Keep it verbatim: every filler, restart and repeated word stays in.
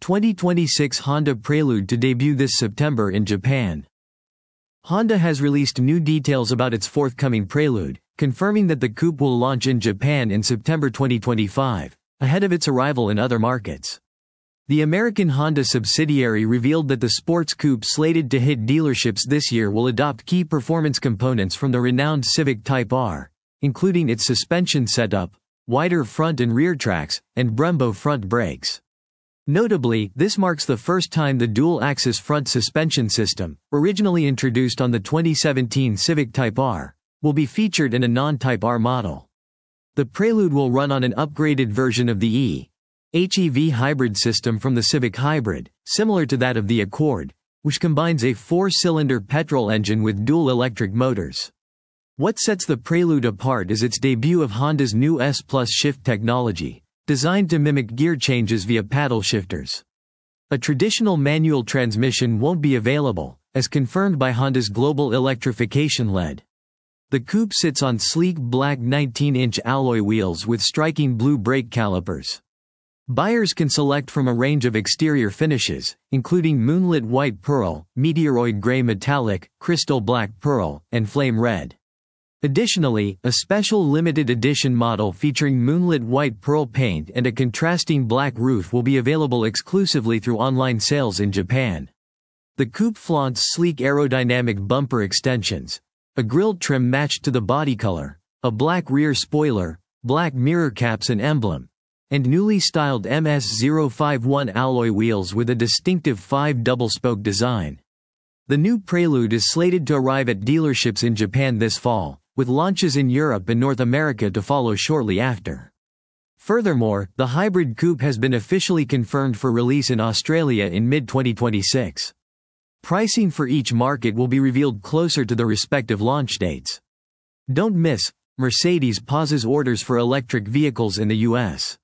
twenty twenty-six Honda Prelude to debut this September in Japan. Honda has released new details about its forthcoming Prelude, confirming that the coupe will launch in Japan in September twenty twenty-five, ahead of its arrival in other markets. The American Honda subsidiary revealed that the sports coupe slated to hit dealerships this year will adopt key performance components from the renowned Civic Type R, including its suspension setup, wider front and rear tracks, and Brembo front brakes. Notably, this marks the first time the dual-axis front suspension system, originally introduced on the twenty seventeen Civic Type R, will be featured in a non-Type R model. The Prelude will run on an upgraded version of the E-H E V hybrid system from the Civic Hybrid, similar to that of the Accord, which combines a four-cylinder petrol engine with dual electric motors. What sets the Prelude apart is its debut of Honda's new S Plus shift technology, designed to mimic gear changes via paddle shifters. A traditional manual transmission won't be available, as confirmed by Honda's global electrification lead. The coupe sits on sleek black nineteen inch alloy wheels with striking blue brake calipers. Buyers can select from a range of exterior finishes, including moonlit white pearl, meteoroid gray metallic, crystal black pearl, and flame red. Additionally, a special limited edition model featuring moonlit white pearl paint and a contrasting black roof will be available exclusively through online sales in Japan. The coupe flaunts sleek aerodynamic bumper extensions, a grille trim matched to the body color, a black rear spoiler, black mirror caps and emblem, and newly styled M S zero five one alloy wheels with a distinctive five double-spoke design. The new Prelude is slated to arrive at dealerships in Japan this fall, with launches in Europe and North America to follow shortly after. Furthermore, the hybrid coupe has been officially confirmed for release in Australia in mid twenty twenty-six. Pricing for each market will be revealed closer to the respective launch dates. Don't miss, Mercedes pauses orders for electric vehicles in the U S